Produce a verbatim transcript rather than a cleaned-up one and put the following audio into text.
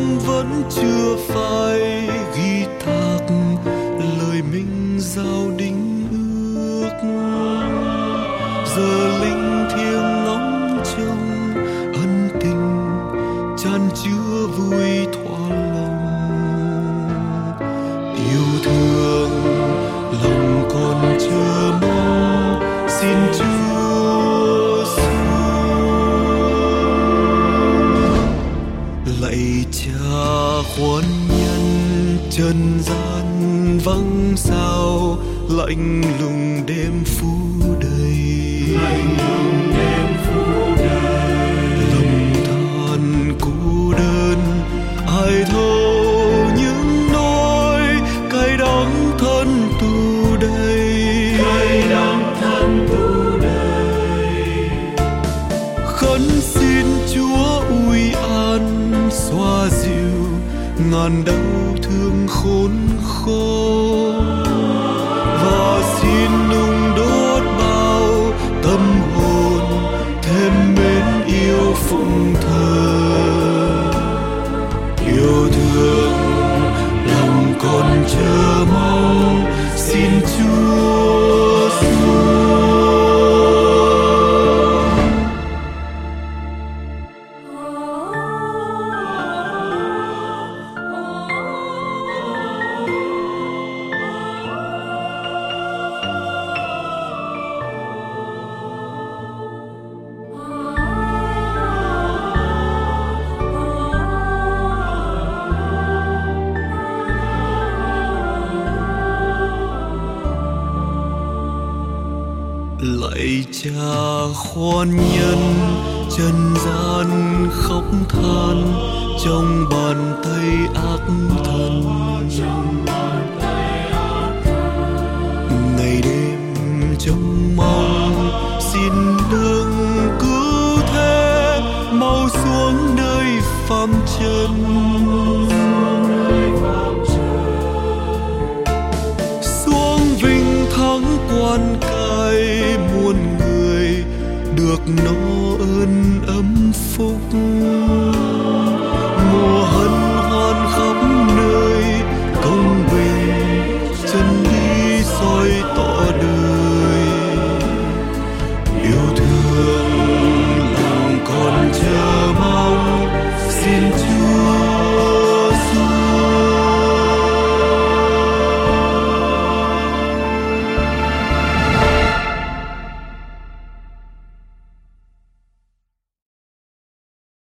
lòng vẫn chưa phải ghi thác lời mình giao đính ước. Giờ linh thiêng ngóng trông ân tình chan chứa vui thỏa lòng. Yêu thương lòng còn chờ mong, xin Chúa xuống. Lạy Cha khoan nhân, trần gian vắng sao lạnh lùng đêm phủ đầy. Lạnh lùng đêm phủ đầy, lòng than cô đơn ai thấu những nỗi cay đắng thân tù đầy. Cay đắng thân tù đầy, khấn xin Chúa ui an xoa dịu ngàn đau thương khốn khó, và xin nung đốt bao tâm hồn thêm mến yêu phụng thờ. Yêu thương lòng còn chờ mong, xin Chúa xuống. Lạy Cha khoan nhân, trần gian khóc than trong bàn tay ác thần. Ngày đêm trông mong xin đừng cứ thế mau xuống nơi phàm trần. Xuống vinh thắng quan cai muôn người được nó ơn ấm phúc. Mùa hân